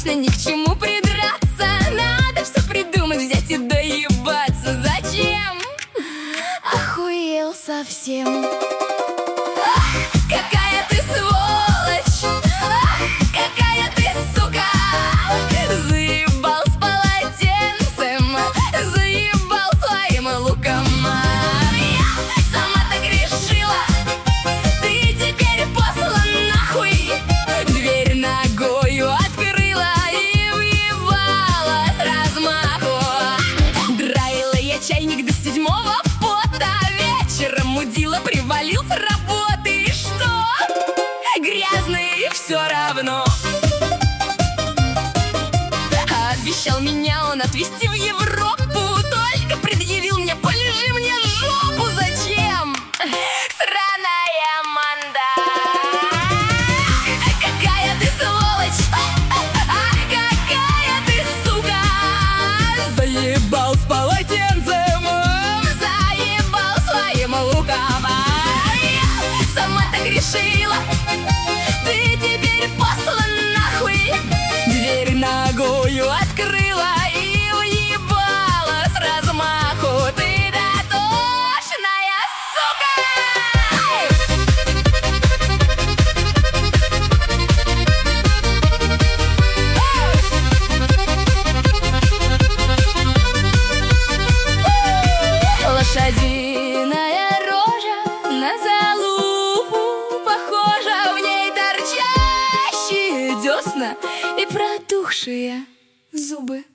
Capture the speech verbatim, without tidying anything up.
точно ни к чему придраться. Надо все придумать, взять и доебаться. Зачем? Охуел совсем. Ах, какая ты сволочь! Ах, какая ты сука! Заебал с полотенцем, заебал своим луком. Я сама так решила, ты теперь послан нахуй. Дверь ногою открыла и въебала с размаху. Драила я чайник до седьмого пота. Вечером мудила привалил с работы. И что? Грязный все равно. Обещал меня он отвезти в Европу, только предъявил мне: полежи мне жопу. Зачем? Сраная манда. Какая ты сволочь! Ах, какая ты сука! Заебал с полотенцем, заебал своим луком. Я сама так решила, ты теперь послан нахуй. Дверь ногою открыла и въебала с размаху. Ты дотошная сука! Лошадиная рожа на залупу похожа, в ней торчащие десна и протухшие зубы.